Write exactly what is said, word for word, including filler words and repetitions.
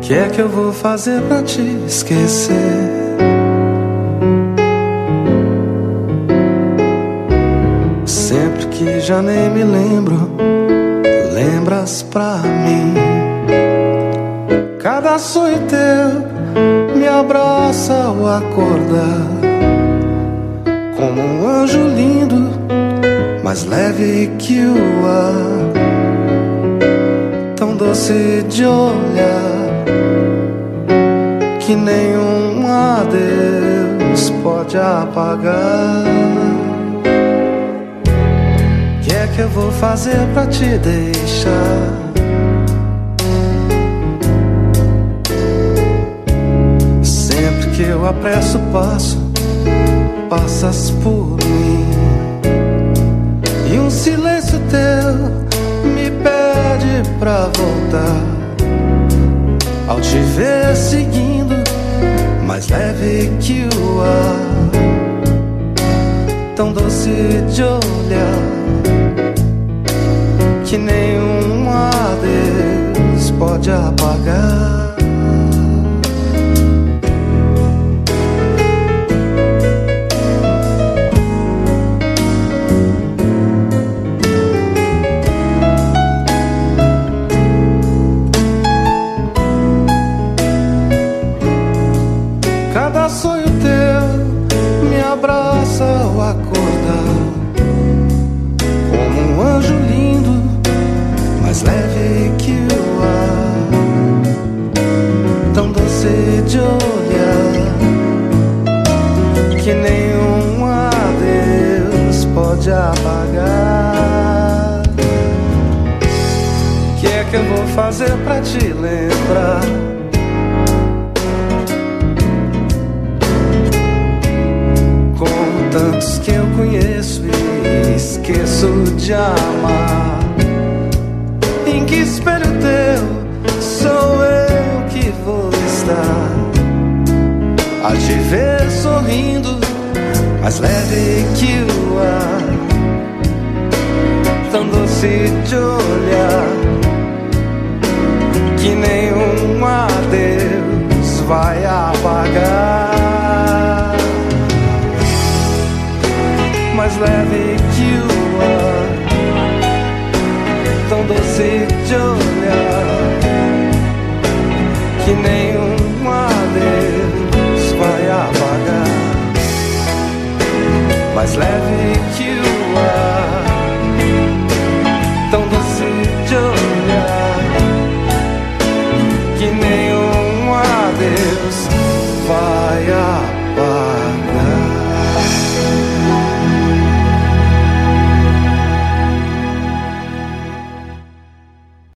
Que é que eu vou fazer pra te esquecer? Sempre que já nem me lembro, lembras pra mim. Cada sonho teu me abraça ao acordar, como um anjo lindo, mais leve que o ar, tão doce de olhar, que nenhum adeus pode apagar. Que é que eu vou fazer pra te deixar? Sempre que eu apresso o passo, passas por mim, e um silêncio teu me pede pra voltar. Ao te ver seguindo, mais leve que o ar, tão doce de olhar, que nenhum adeus pode apagar. Cada sonho teu me abraça ao acordar, como um anjo lindo, mais leve que o ar, tão doce de olhar, que nenhum adeus pode apagar. Que é que eu vou fazer pra te lembrar? Tantos que eu conheço e esqueço de amar. Em que espelho teu sou eu que vou estar? A te ver sorrindo, mais leve que o ar, tão doce de olhar, que nenhum adeus vai apagar. Mais leve que o ar, tão doce de olhar, que nenhum adeus vai apagar. Mais leve que o